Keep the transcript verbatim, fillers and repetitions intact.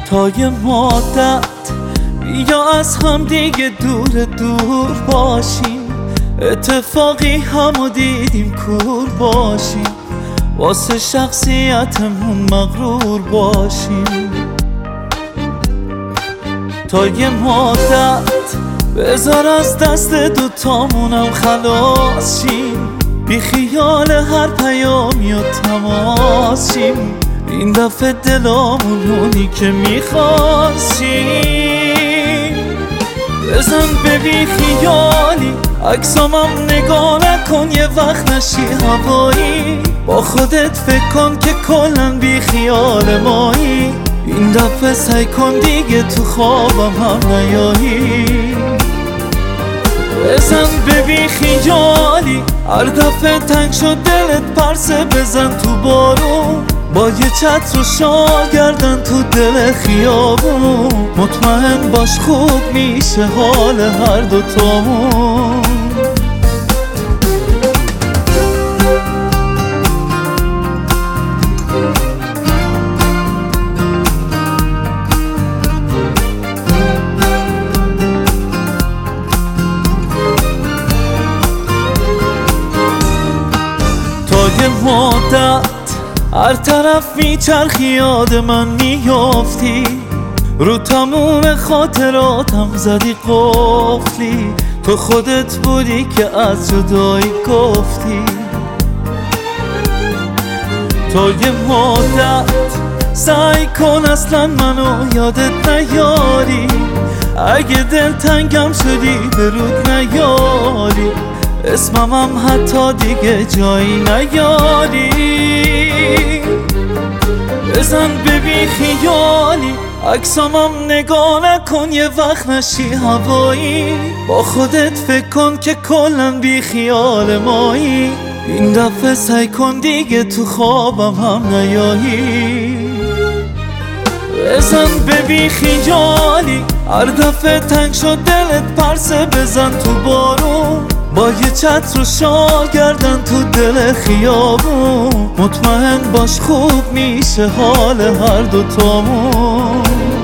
تا یه مدت بیا از هم دیگه دور دور باشیم، اتفاقی همو دیدیم کور باشیم، واسه شخصیتمون مغرور باشیم. تا یه مدت بذار از دست دوتامونم خلاص شیم، بی خیال هر پیامی و تماس شیم، این دفعه دلامون اونی که میخواستیم. بزن به بی خیالی عکسامم نگاه نکن، یه وقت نشی هوایی، با خودت فکر کن که کلن بی خیال مایی، این دفعه سعی کن دیگه تو خوابم هم نیایی. بزن به بی خیالی هر دفعه تنگ شد دلت پرسه، بزن تو بارون با یه چتر و شال گردن تو دل خیابون، مطمئن باش خوب میشه حال هر دوتامون. تا یه مدت هر طرف میچرخی یاد من میافتی، رو تموم خاطراتم زدی قفلی، تو خودت بودی که از جدایی گفتی. تا یه مدت سعی کن اصلا منو یادت نیاری، اگه دل تنگم شدی به رود نیاری، اسممم حتی دیگه جایی نیاری. بزن به بی خیالی عکسامم نگاه نکن، یه وقت نشی هوایی، با خودت فکر کن که کلن بی خیال مایی، این دفعه سعی کن دیگه تو خوابم هم نیایی. بزن به بی خیالی هر دفعه تنگ شد دلت پرسه، بزن تو بارون با یه چتر و شال گردن تو دل خیابون، مطمئن باش خوب میشه حال هر دوتامون.